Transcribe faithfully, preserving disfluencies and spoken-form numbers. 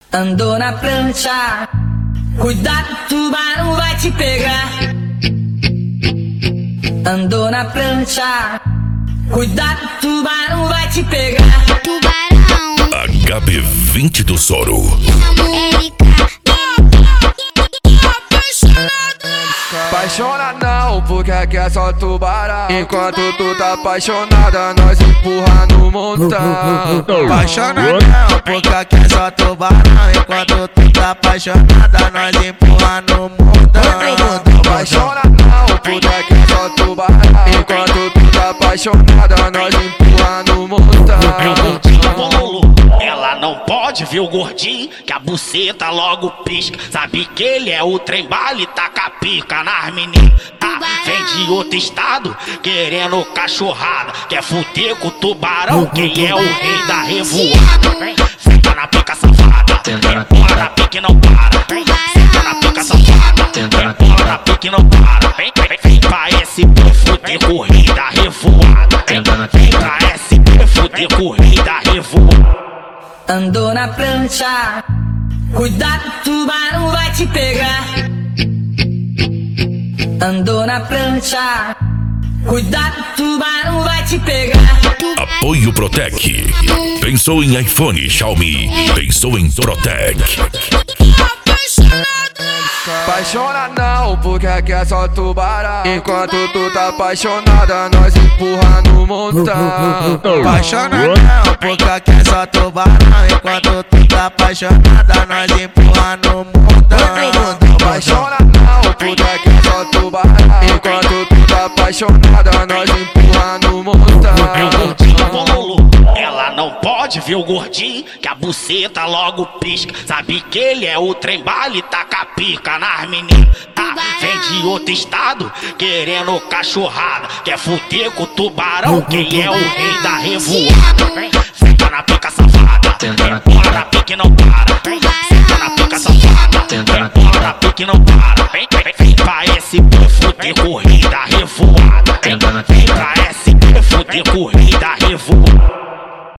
Andou na prancha, cuidado, tubarão vai te pegar. Andou na prancha, cuidado, tubarão vai te pegar. Tubarão H B vinte do Soro. Apaixona não, porque aqui é só tubarão. Enquanto tu tá apaixonada, nós empurra no montão. Apaixona não, porque aqui é só tubarão. Enquanto tu tá apaixonada, nós empurra no montão. Apaixona não, porque aqui é só tubarão. Enquanto tu tá apaixonada, nós empurra no montão. Ela não pode ver o gordinho, que a buceta logo pisca. Sabe que ele é o trem bala e taca pica nas meninas. Tá? Vem de outro estado, querendo cachorrada. Quer fuder com o tubarão, quem é o rei da revoada. Vem, senta na pica safada, empurra na pica e não para. Vem, senta na pica safada, empurra na pica e não para. Vem, vem, vem pra S P fuder com o rei da revoada. Vem, vem pra S P fuder com o rei da revoada. Andou na prancha, cuidado, tubarão vai te pegar. Andou na prancha, cuidado, tubarão vai te pegar. Apoio Protec. Pensou em iPhone, Xiaomi. Pensou em Protec. Apaixona não, porque aqui é só tubarão. Enquanto tu tá apaixonada, nós empurra no montão. Apaixona não, porque aqui é só tubarão. Enquanto tu tá apaixonada, nós empurra no montão. Apaixona não, porque aqui é só tubarão. Enquanto tu tá apaixonada, nós empurra no montão. Ela não pode ver o gordinho, que a buceta logo pisca. Sabe que ele é o trem bala e taca pica nas meninas. Tá? Vem de outro estado, querendo cachorrada. Quer fuder com o tubarão, quem é o rei da revoada. Vem, senta na pica safada, empurra na pica e não para. Vem, senta na pica safada, empurra na pica e não para. Vem, vem, vem pra S P fuder com o rei da revoada. Vem, vem pra S P fuder com o rei da revoada.